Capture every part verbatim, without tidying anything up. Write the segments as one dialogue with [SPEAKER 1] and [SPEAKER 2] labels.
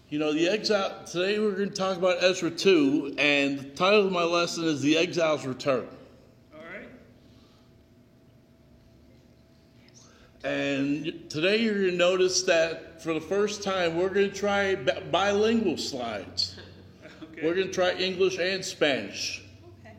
[SPEAKER 1] You know, the exile, today we're going to talk about Ezra two, and the title of my lesson is The Exile's Return.
[SPEAKER 2] All right.
[SPEAKER 1] And today you're going to notice that for the first time we're going to try bi- bilingual slides. Okay. We're going to try English and Spanish. Okay.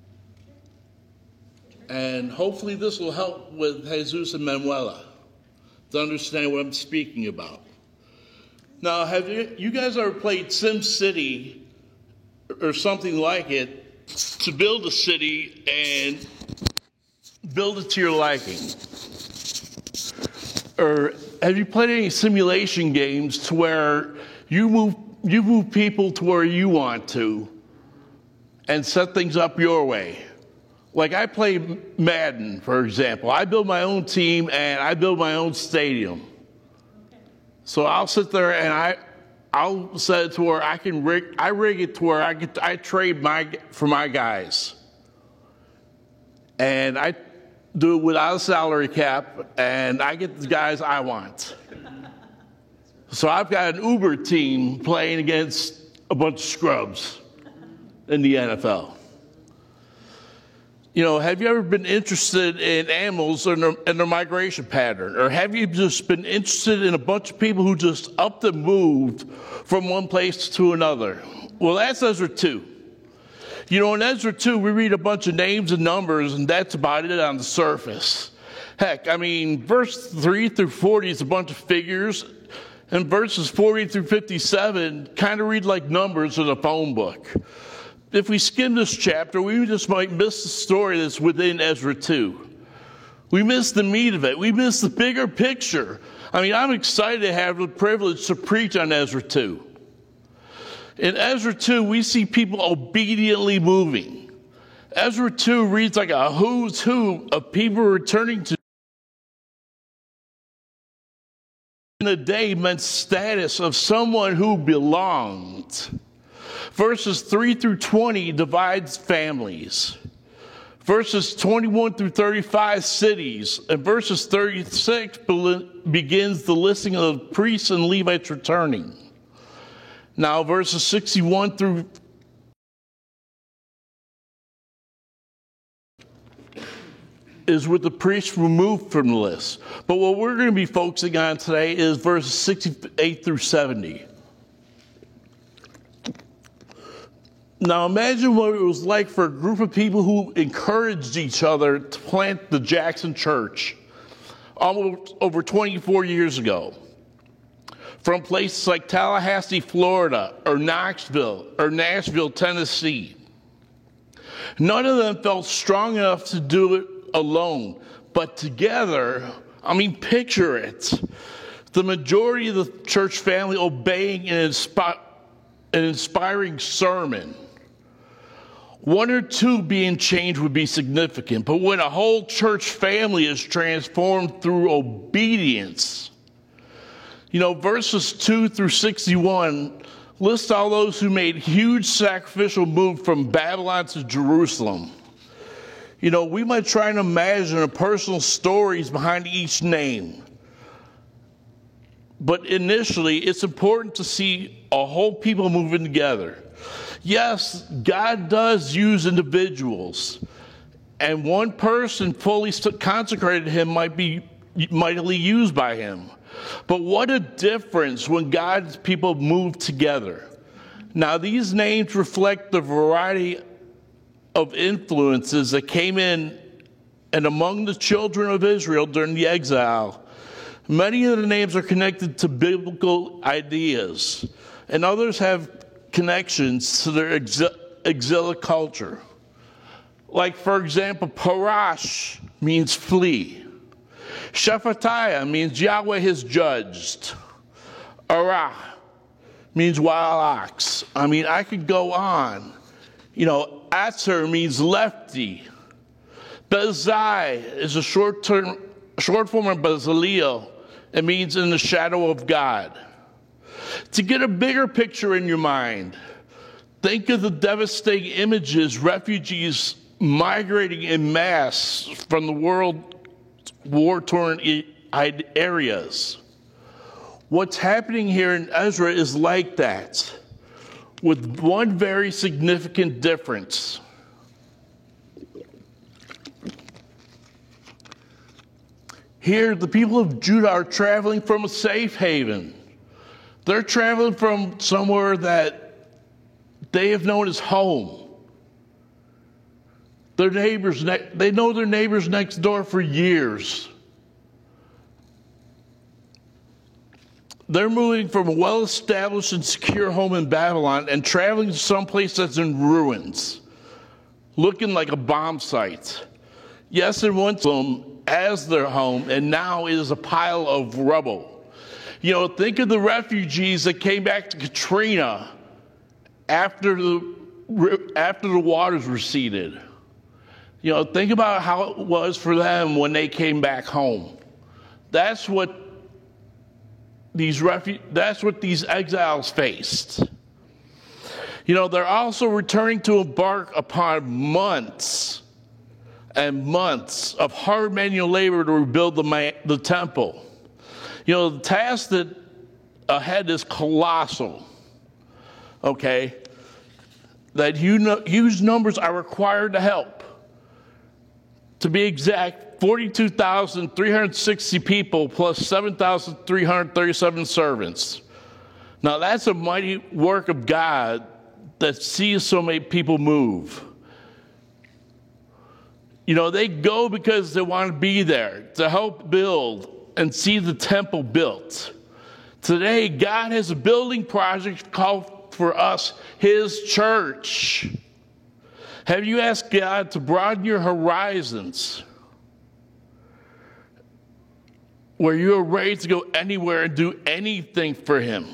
[SPEAKER 1] And hopefully this will help with Jesus and Manuela to understand what I'm speaking about. Now, have you, you guys ever played SimCity or something like it to build a city and build it to your liking? Or have you played any simulation games to where you move you move people to where you want to and set things up your way? Like I play Madden, for example. I build my own team and I build my own stadium. So I'll sit there and I, I'll set it to where I can rig, I rig it to where I get, I trade my for my guys, and I do it without a salary cap, and I get the guys I want. So I've got an Uber team playing against a bunch of scrubs in the N F L. You know, have you ever been interested in animals and their, and their migration pattern? Or have you just been interested in a bunch of people who just up and moved from one place to another? Well, that's Ezra two. You know, in Ezra two, we read a bunch of names and numbers, and that's about it on the surface. Heck, I mean, verse three through forty is a bunch of figures, and verses forty through fifty-seven kind of read like numbers in a phone book. If we skim this chapter, we just might miss the story that's within Ezra two. We miss the meat of it. We miss the bigger picture. I mean, I'm excited to have the privilege to preach on Ezra two. In Ezra two, we see people obediently moving. Ezra two reads like a who's who of people returning to in a day meant status of someone who belonged. Verses three through twenty divides families. Verses twenty-one through thirty-five, cities. And verses thirty-six begins the listing of priests and Levites returning. Now, verses sixty-one through is with the priests removed from the list. But what we're going to be focusing on today is verses sixty-eight through seventy. Now imagine what it was like for a group of people who encouraged each other to plant the Jackson Church almost over twenty-four years ago. From places like Tallahassee, Florida, or Knoxville, or Nashville, Tennessee. None of them felt strong enough to do it alone, but together, I mean, picture it. The majority of the church family obeying an, inspi- an inspiring sermon. One or two being changed would be significant, but when a whole church family is transformed through obedience, you know, verses two through sixty-one list all those who made huge sacrificial move from Babylon to Jerusalem. You know, we might try and imagine the personal stories behind each name. But initially, it's important to see a whole people moving together. Yes, God does use individuals, and one person fully consecrated to him might be mightily used by him. But what a difference when God's people move together. Now, these names reflect the variety of influences that came in and among the children of Israel during the exile. Many of the names are connected to biblical ideas, and others have connections to their exil- exilic culture. Like, for example, Parash means flee. Shephatiah means Yahweh has judged. Arah means wild ox. I mean, I could go on. You know, Atzer means lefty. Bezai is a short term, short form of Bezaleel. It means in the shadow of God. To get a bigger picture in your mind, think of the devastating images refugees migrating in mass from the world war-torn areas. What's happening here in Ezra is like that, with one very significant difference. Here, the people of Judah are traveling from a safe haven. They're traveling from somewhere that they have known as home. Their neighbors, they know their neighbors next door for years. They're moving from a well-established and secure home in Babylon and traveling to someplace that's in ruins, looking like a bomb site. Yes, it once them as their home, and now it is a pile of rubble. You know, think of the refugees that came back to Katrina after the after the waters receded. You know, think about how it was for them when they came back home. That's what these refu- that's what these exiles faced. You know, they're also returning to embark upon months and months of hard manual labor to rebuild the, ma- the temple. You know, the task that ahead is colossal, okay? That huge numbers are required to help. To be exact, forty-two thousand three hundred sixty people plus seven thousand three hundred thirty-seven servants. Now, that's a mighty work of God that sees so many people move. You know, they go because they want to be there to help build and see the temple built. Today, God has a building project called for us, His church. Have you asked God to broaden your horizons where you're ready to go anywhere and do anything for Him?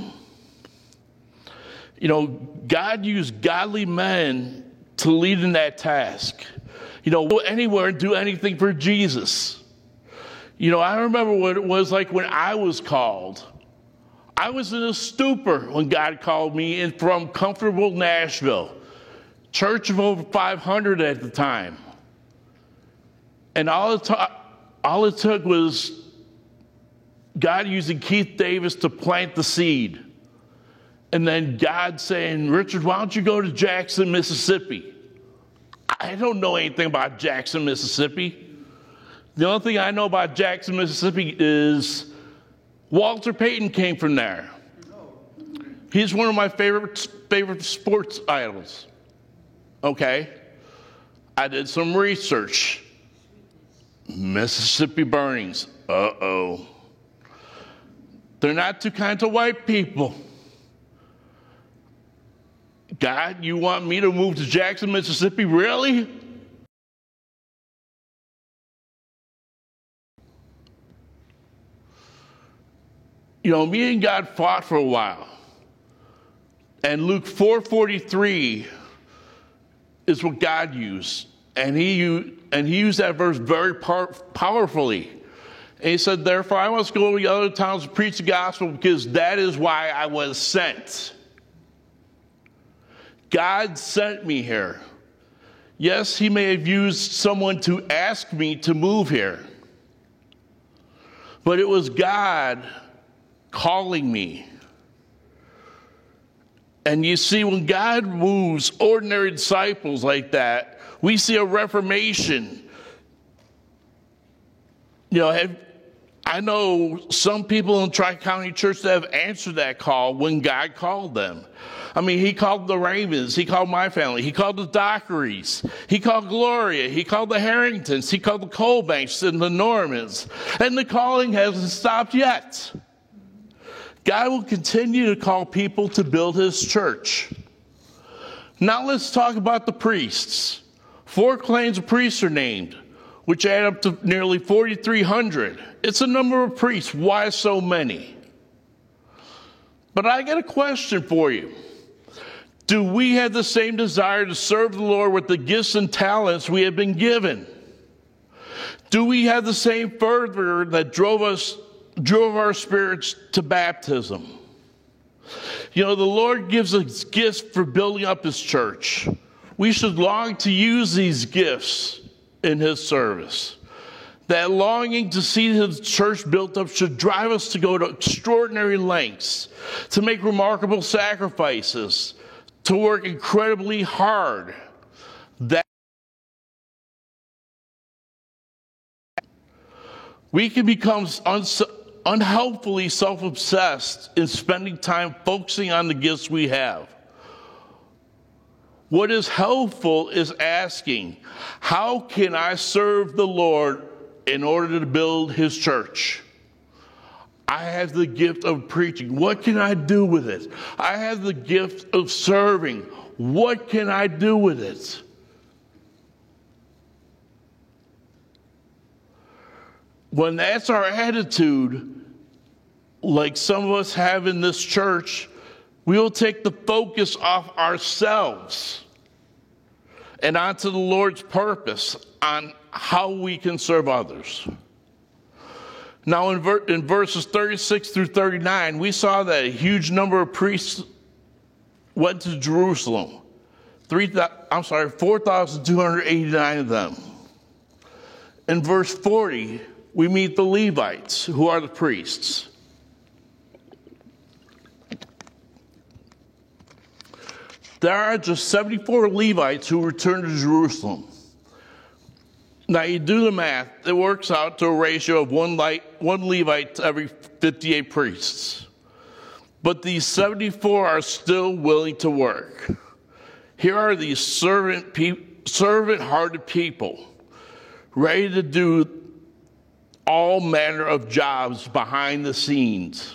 [SPEAKER 1] You know, God used godly men to lead in that task. You know, go anywhere and do anything for Jesus. You know, I remember what it was like when I was called. I was in a stupor when God called me in from comfortable Nashville, church of over five hundred at the time. And all it, ta- all it took was God using Keith Davis to plant the seed. And then God saying, Richard, why don't you go to Jackson, Mississippi? I don't know anything about Jackson, Mississippi. The only thing I know about Jackson, Mississippi is Walter Payton came from there. He's one of my favorite favorite sports idols. Okay? I did some research. Mississippi burnings. Uh-oh. They're not too kind to white people. God, you want me to move to Jackson, Mississippi? Really? You know, me and God fought for a while. And Luke four forty-three is what God used. And he used, and he used that verse very par- powerfully. And he said, therefore, I must go to the other towns to preach the gospel because that is why I was sent. God sent me here. Yes, he may have used someone to ask me to move here. But it was God calling me. And you see, when God moves ordinary disciples like that, we see a reformation. You know, have, I know some people in Tri-County Church that have answered that call when God called them. I mean, he called the Ravens. He called my family. He called the Dockerys. He called Gloria. He called the Harringtons. He called the Colbanks and the Normans. And the calling hasn't stopped yet. God will continue to call people to build his church. Now let's talk about the priests. Four clans of priests are named, which add up to nearly forty-three hundred. It's a number of priests. Why so many? But I got a question for you. Do we have the same desire to serve the Lord with the gifts and talents we have been given? Do we have the same fervor that drove us, drove our spirits to baptism? You know, the Lord gives us gifts for building up his church. We should long to use these gifts in his service. That longing to see the church built up should drive us to go to extraordinary lengths, to make remarkable sacrifices, to work incredibly hard. That we can become uns- unhelpfully self-obsessed in spending time focusing on the gifts we have. What is helpful is asking, how can I serve the Lord in order to build his church? I have the gift of preaching. What can I do with it? I have the gift of serving. What can I do with it? When that's our attitude, like some of us have in this church, we will take the focus off ourselves and onto the Lord's purpose on how we can serve others. Now, in, ver- in verses thirty-six through thirty-nine, we saw that a huge number of priests went to Jerusalem. Three, th- I'm sorry, four thousand two hundred eighty-nine of them. In verse forty, we meet the Levites, who are the priests. There are just seventy-four Levites who returned to Jerusalem. Now, you do the math, it works out to a ratio of one, light, one Levite to every fifty-eight priests. But these seventy-four are still willing to work. Here are these servant pe- servant-hearted people, ready to do all manner of jobs behind the scenes.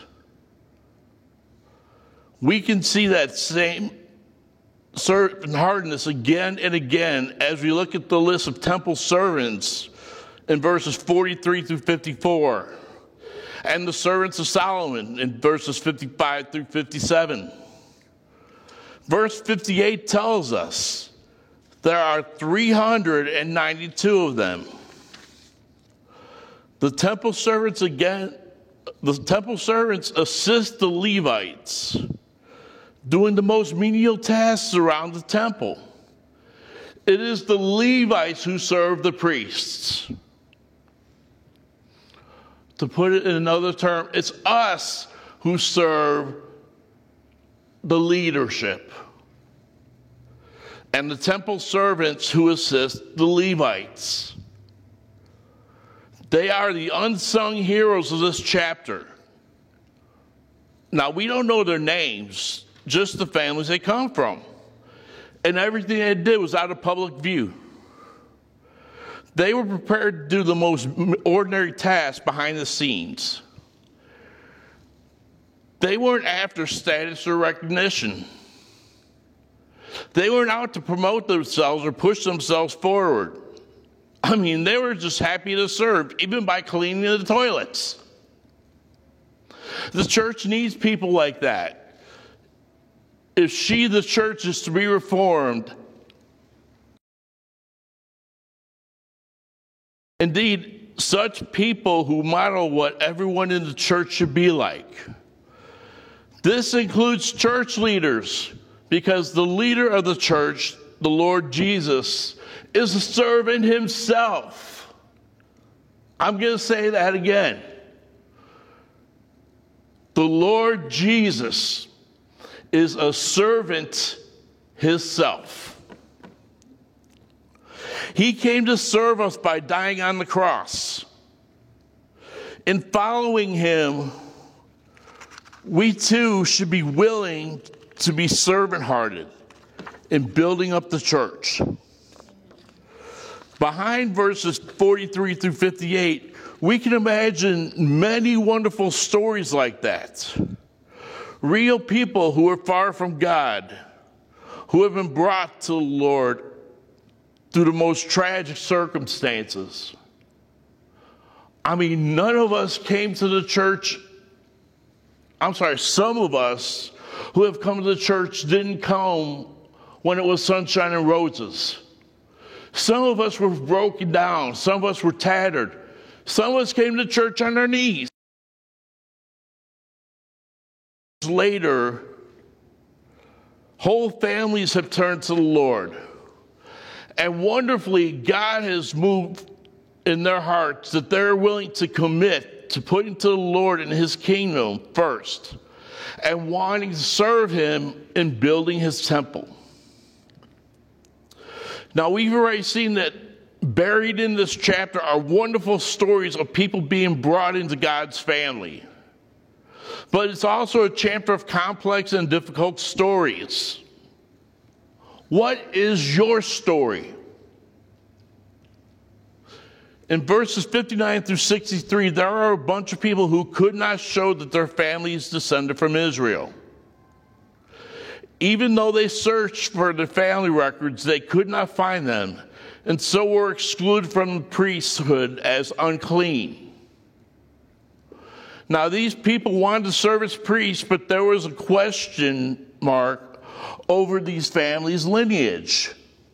[SPEAKER 1] We can see that same servant-heartedness again and again as we look at the list of temple servants in verses forty-three through fifty-four, and the servants of Solomon in verses fifty-five through fifty-seven. Verse fifty-eight tells us there are three hundred ninety-two of them. The temple servants again, the temple servants assist the Levites, doing the most menial tasks around the temple. It is the Levites who serve the priests. To put it in another term, it's us who serve the leadership, and the temple servants who assist the Levites. They are the unsung heroes of this chapter. Now, we don't know their names, just the families they come from. And everything they did was out of public view. They were prepared to do the most ordinary tasks behind the scenes. They weren't after status or recognition. They weren't out to promote themselves or push themselves forward. I mean, they were just happy to serve, even by cleaning the toilets. The church needs people like that. If she, the church, is to be reformed, indeed, such people who model what everyone in the church should be like. This includes church leaders, because the leader of the church, the Lord Jesus, is a servant himself. I'm going to say that again. The Lord Jesus is a servant himself. He came to serve us by dying on the cross. In following him, we too should be willing to be servant-hearted in building up the church. Behind verses forty-three through fifty-eight, we can imagine many wonderful stories like that. Real people who are far from God, who have been brought to the Lord through the most tragic circumstances. I mean, none of us came to the church, I'm sorry, some of us who have come to the church didn't come when it was sunshine and roses. Some of us were broken down. Some of us were tattered. Some of us came to church on our knees. Later, whole families have turned to the Lord. And wonderfully, God has moved in their hearts that they're willing to commit to putting to the Lord and his kingdom first and wanting to serve him in building his temple. Now, we've already seen that buried in this chapter are wonderful stories of people being brought into God's family. But it's also a chapter of complex and difficult stories. What is your story? In verses fifty-nine through sixty-three, there are a bunch of people who could not show that their families descended from Israel. Even though they searched for their family records, they could not find them, and so were excluded from the priesthood as unclean. Now, these people wanted to serve as priests, but there was a question mark over these families' lineage.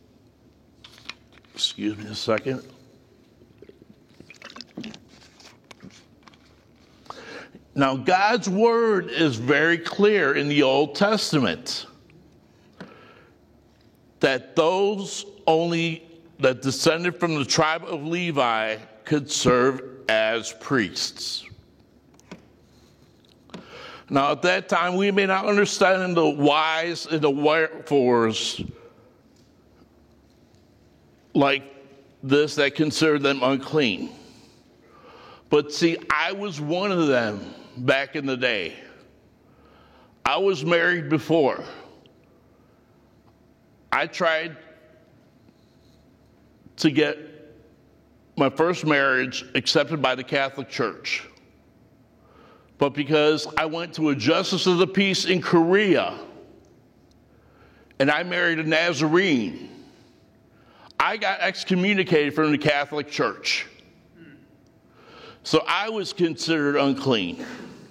[SPEAKER 1] Excuse me a second. Now, God's word is very clear in the Old Testament that those only that descended from the tribe of Levi could serve as priests. Now, at that time, we may not understand the whys and the wherefores like this that considered them unclean. But see, I was one of them back in the day. I was married before. I tried to get my first marriage accepted by the Catholic Church. But because I went to a justice of the peace in Korea and I married a Nazarene, I got excommunicated from the Catholic Church. So I was considered unclean.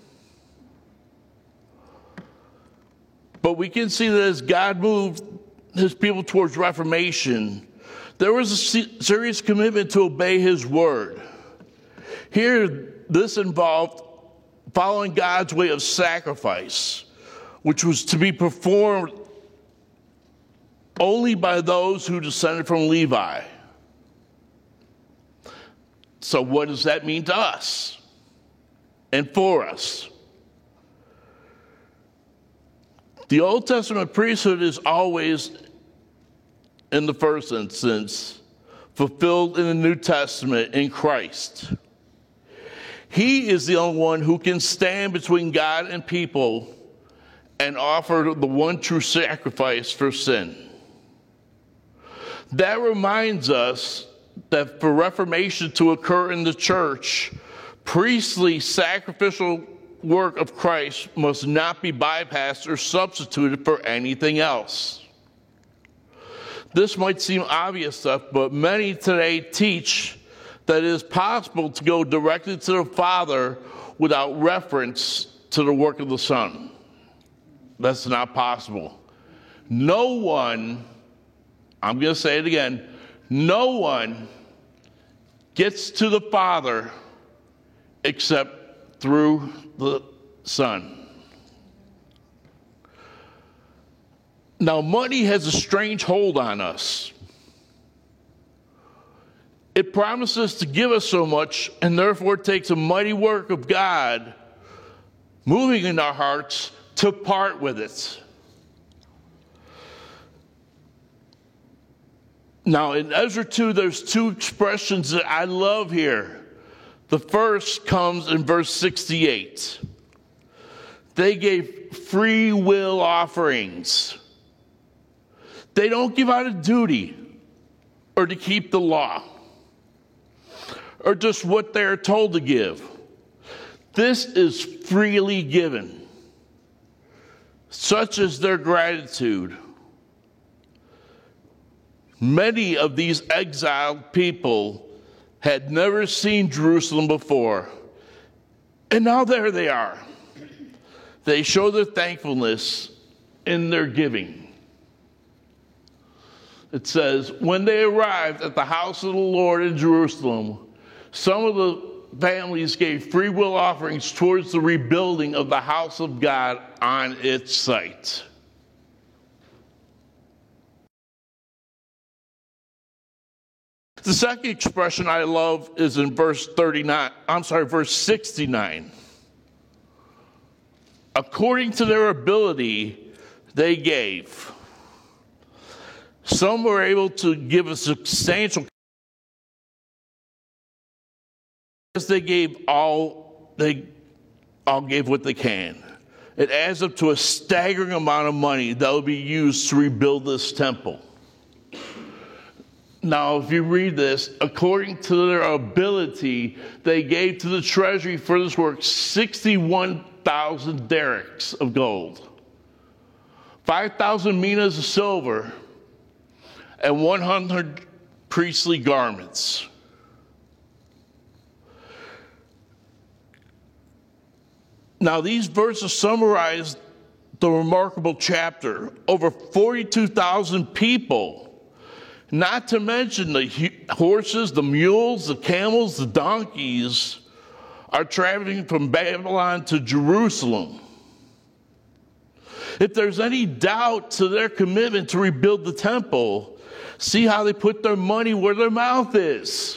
[SPEAKER 1] But we can see that as God moved his people towards Reformation, there was a serious commitment to obey his word. Here, this involved following God's way of sacrifice, which was to be performed only by those who descended from Levi. So what does that mean to us and for us? The Old Testament priesthood is always, in the first instance, fulfilled in the New Testament in Christ. He is the only one who can stand between God and people and offer the one true sacrifice for sin. That reminds us that for Reformation to occur in the church, priestly sacrificial work of Christ must not be bypassed or substituted for anything else. This might seem obvious stuff, but many today teach that it is possible to go directly to the Father without reference to the work of the Son. That's not possible. No one, I'm going to say it again, no one gets to the Father except through the Son. Now, money has a strange hold on us. It promises to give us so much, and therefore it takes a mighty work of God moving in our hearts to part with it. Now, in Ezra two, there's two expressions that I love here. The first comes in verse sixty-eight. They gave free will offerings. They don't give out a duty or to keep the law or just what they're told to give. This is freely given. Such is their gratitude. Many of these exiled people had never seen Jerusalem before, and now there they are. They show their thankfulness in their giving. It says, when they arrived at the house of the Lord in Jerusalem, some of the families gave free will offerings towards the rebuilding of the house of God on its site. The second expression I love is in verse thirty-nine, I'm sorry, verse sixty-nine. According to their ability, they gave. Some were able to give a substantial, as they gave all, they all gave what they can. It adds up to a staggering amount of money that will be used to rebuild this temple. Now, if you read this, according to their ability, they gave to the treasury for this work sixty-one thousand derricks of gold, five thousand minas of silver, and one hundred priestly garments. Now, these verses summarize the remarkable chapter. Over forty-two thousand people, not to mention the horses, the mules, the camels, the donkeys, are traveling from Babylon to Jerusalem. If there's any doubt to their commitment to rebuild the temple, see how they put their money where their mouth is.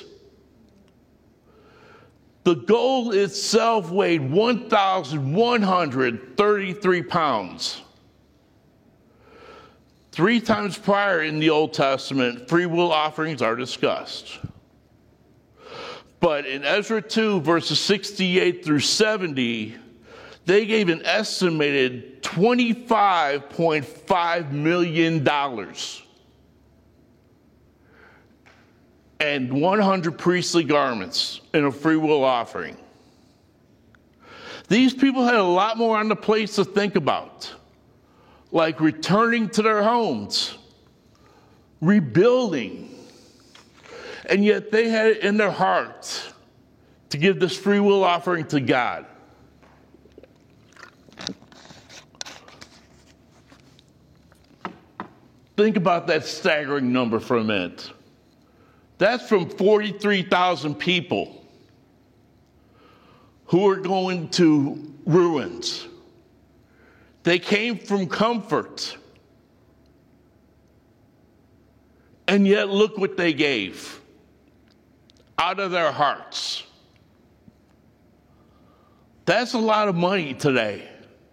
[SPEAKER 1] The gold itself weighed one thousand one hundred thirty-three pounds. Three times prior in the Old Testament, free will offerings are discussed. But in Ezra two, verses sixty-eight through seventy, they gave an estimated twenty-five point five million dollars and one hundred priestly garments in a free will offering. These people had a lot more on the plate to think about, like returning to their homes, rebuilding, and yet they had it in their hearts to give this free will offering to God. Think about that staggering number for a minute. That's from forty-three thousand people who are going to ruins. They came from comfort. And yet look what they gave out of their hearts. That's a lot of money today.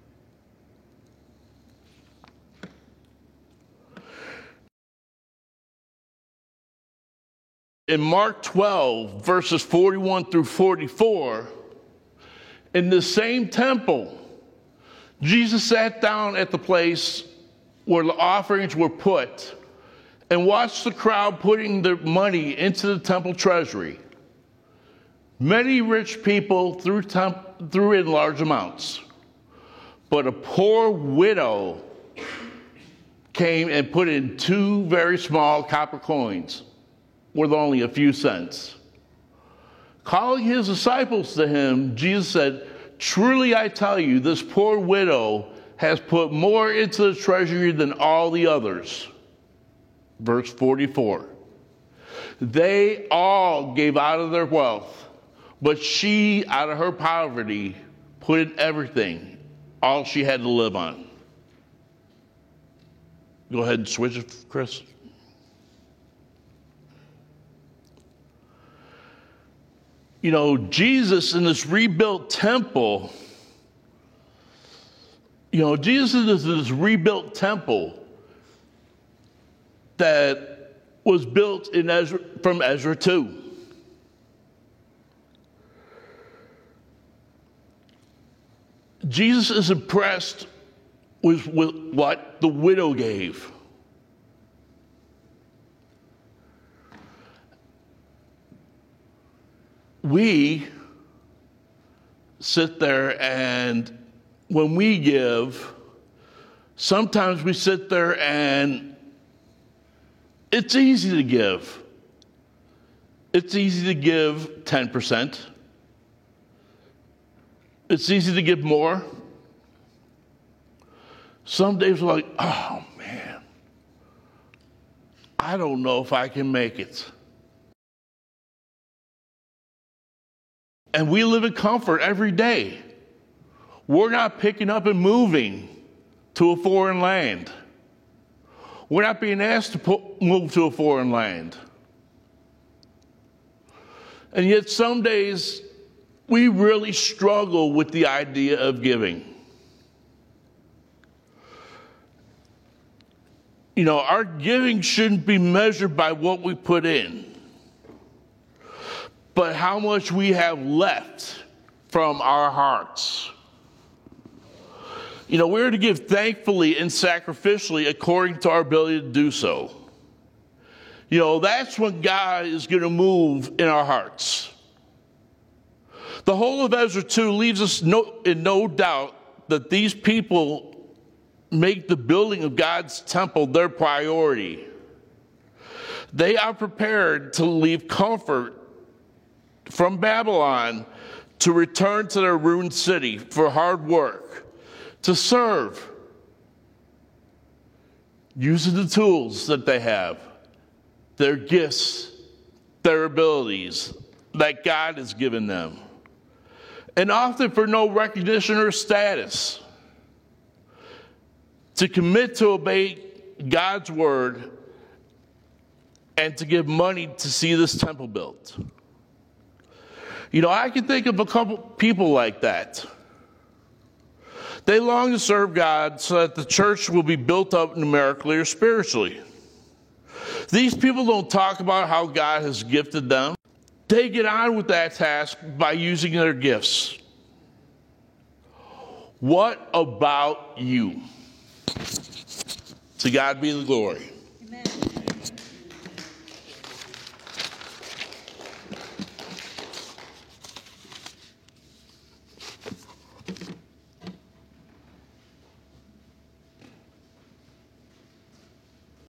[SPEAKER 1] In Mark twelve, verses forty-one through forty-four, in the same temple, Jesus sat down at the place where the offerings were put and watched the crowd putting their money into the temple treasury. Many rich people threw, temp- threw in large amounts, but a poor widow came and put in two very small copper coins worth only a few cents. Calling his disciples to him, Jesus said, "Truly I tell you, this poor widow has put more into the treasury than all the others." Verse forty-four. They all gave out of their wealth, but she, out of her poverty, put in everything, all she had to live on. Go ahead and switch it, Chris. You know, Jesus in this rebuilt temple, you know, Jesus is this rebuilt temple that was built in Ezra, from Ezra two. Jesus is impressed with, with what the widow gave. We sit there and when we give, sometimes we sit there and it's easy to give. It's easy to give ten percent. It's easy to give more. Some days we're like, oh man, I don't know if I can make it. And we live in comfort every day. We're not picking up and moving to a foreign land. We're not being asked to put, move to a foreign land. And yet some days we really struggle with the idea of giving. You know, our giving shouldn't be measured by what we put in, but how much we have left from our hearts. You know, we're to give thankfully and sacrificially according to our ability to do so. You know, that's when God is going to move in our hearts. The whole of Ezra two leaves us no, in no doubt that these people make the building of God's temple their priority. They are prepared to leave comfort from Babylon to return to their ruined city for hard work, to serve, using the tools that they have, their gifts, their abilities that God has given them, and often for no recognition or status, to commit to obey God's word and to give money to see this temple built. You know, I can think of a couple people like that. They long to serve God so that the church will be built up numerically or spiritually. These people don't talk about how God has gifted them. They get on with that task by using their gifts. What about you? To God be the glory.